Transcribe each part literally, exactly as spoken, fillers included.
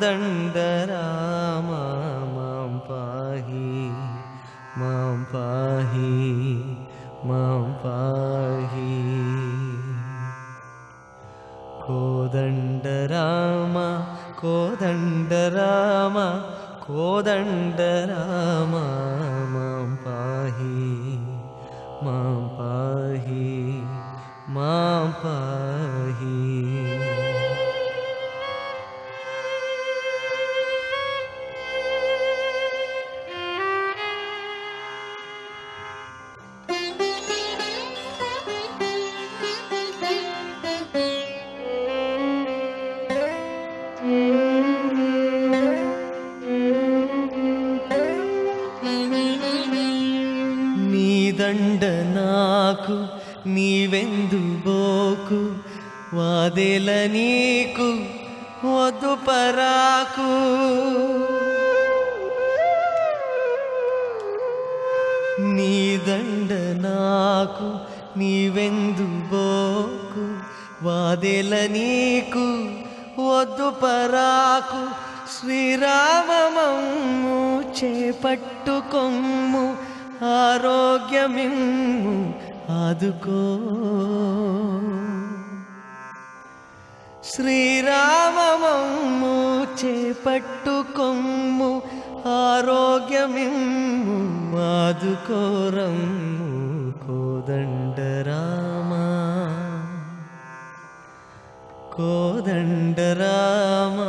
కోదండరామా మాం పాహి మాం పాహి మాం పాహి కోదండరామా కోదండరామా కోదండరామా మాం పాహి మాం పాహి మాం పాహి దండ నాకు నీవెందుబోకు వాదెల నీకు వద్దు పరాకు నీ దండ నాకు నీవెందుబోకు వాదెల నీకు వద్దు పరాకు శ్రీరామమమ్ము చేపట్టుకొమ్ము ఆరోగ్యమిమ్ము ఆదుకో శ్రీరామమమ్ము చేపట్టుకొమ్ము ఆరోగ్యమిమ్ము ఆదుకోరమ్ము కోదండరామా కోదండరామా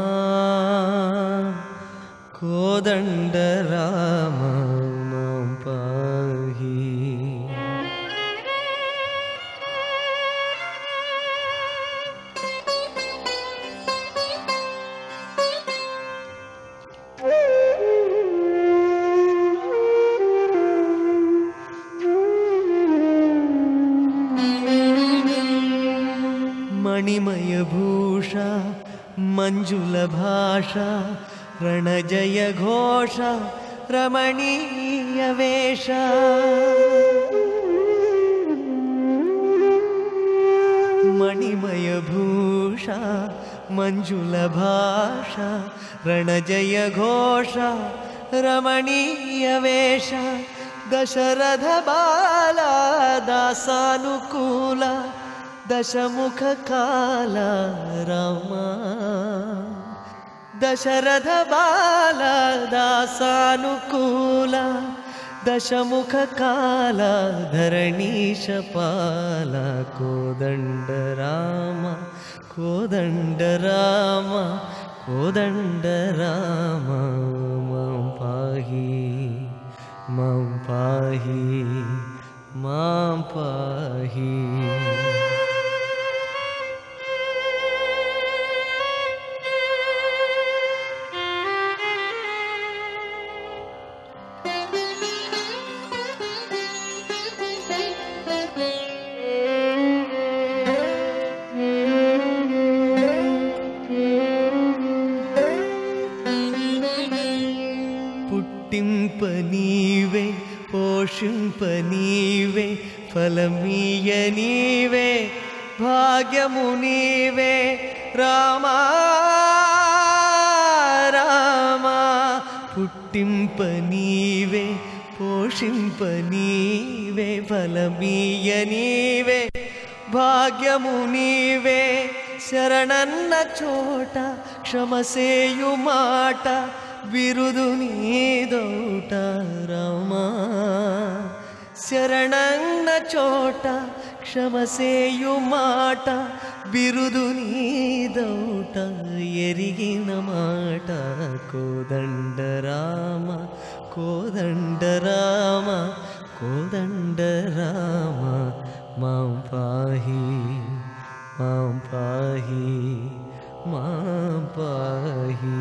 కోదండరామా మాం పాహి మణిమయ భూష మంజుల భాష రణజయ ఘోష రమణీయ వేష మణిమయ భూష మంజుల భాష రణజయ ఘోష రమణీయ వేష దశరథ బాల దాసానుకూల దశముఖ కాల రామా దశరథ బాల దాసానుకూల దశముఖ కాల ధరణీశ పాల కోదండరామ కోదండరామ కోదండరామ మాం పాహి మాం పాహి మాం పాహి పుట్టింప నీవే పోషింప నీవే ఫలమీయ నీవే భాగ్యము నీవే రామా రామా పుట్టింప నీవే పోషింప నీవే ఫలమీయ నీవే భాగ్యము నీవే శరణన్న చోట క్షమసేయు మాట బిరుదు నీదౌట రామా శరణన్న చోట క్షమసేయు మాట బిరుదు నీదౌట ఎరిగిన మాట కోదండరామ కోదండరామ కోదండరామ మాం పాహి మాం పాహి మాం పాహి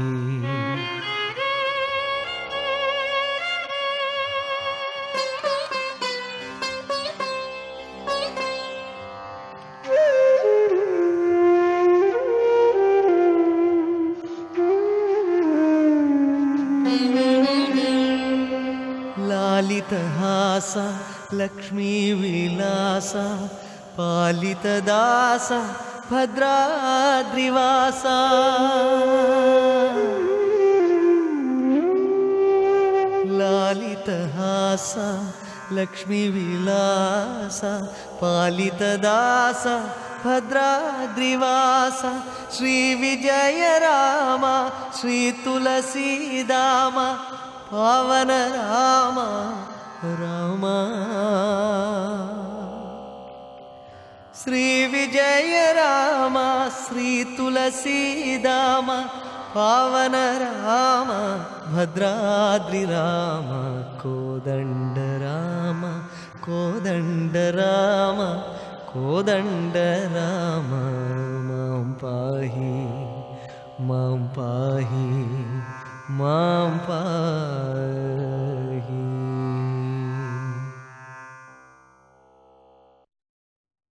లాలితహాస లక్ష్మీ విలాస పాలిత దాస भद्राद्रिवासा लालितहासा लक्ष्मीविलासा पालितदासा भद्राद्रिवासा श्रीविजय राम श्रीतुलसीदाम पावन राम राम श्रीविजय राम श्रीतुलसीदाम पावन राम भद्राद्रि राम कोदंड राम कोदंड राम कोदंड राम मां पाहि मां पाहि मां पाहि।